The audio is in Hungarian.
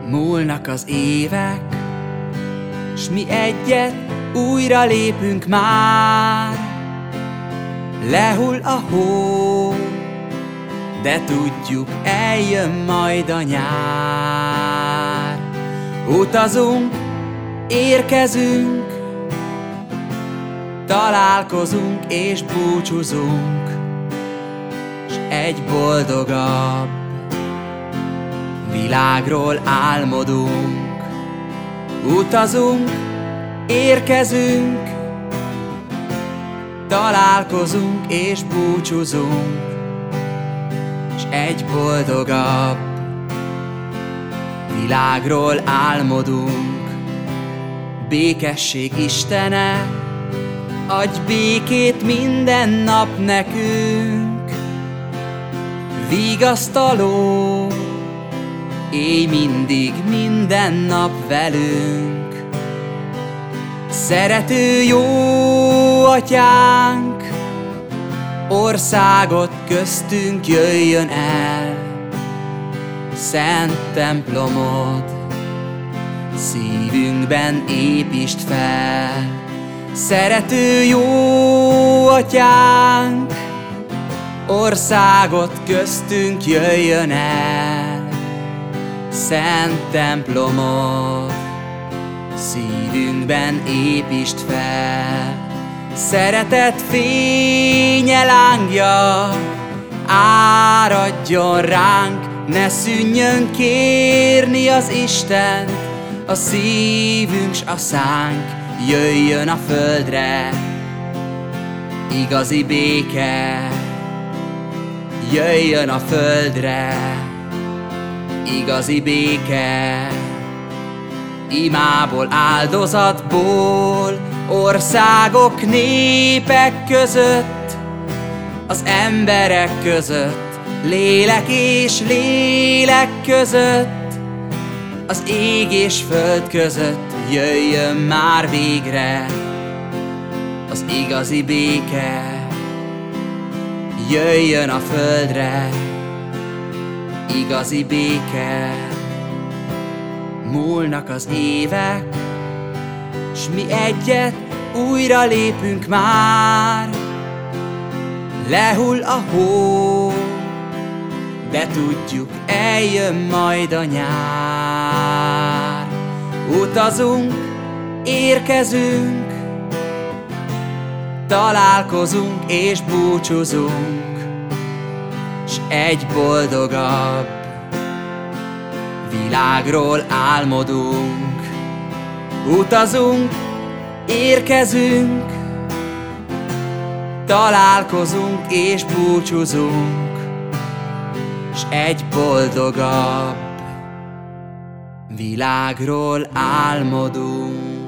Múlnak az évek, s mi egyet újra lépünk már. Lehull a hó, de tudjuk, eljön majd a nyár. Utazunk, érkezünk, találkozunk és búcsúzunk, s egy boldogabb világról álmodunk. Utazunk, érkezünk, találkozunk és búcsúzunk, s egy boldogabb világról álmodunk. Békesség Istene, adj békét minden nap nekünk, vigasztaló, élj mindig, minden nap velünk. Szerető jó atyánk, országot köztünk jöjjön el. Szent templomod szívünkben építsd fel. Szerető jó atyánk, országot köztünk jöjjön el. Szent templomod szívünkben építsd fel. Szeretet fénye lángja áradjon ránk, ne szűnjön kérni az Istent, a szívünk s a szánk jöjjön a földre. Igazi béke jöjjön a földre. Igazi béke, imából, áldozatból, országok, népek között, az emberek között, lélek és lélek között, az ég és föld között jöjjön már végre az igazi béke. Jöjjön a földre igazi béke. Múlnak az évek, s mi egyet újra lépünk már. Lehull a hó, de tudjuk, eljön majd a nyár. Utazunk, érkezünk, találkozunk és búcsúzunk, s egy boldogabb világról álmodunk. Utazunk, érkezünk, találkozunk és búcsúzunk, s egy boldogabb világról álmodunk.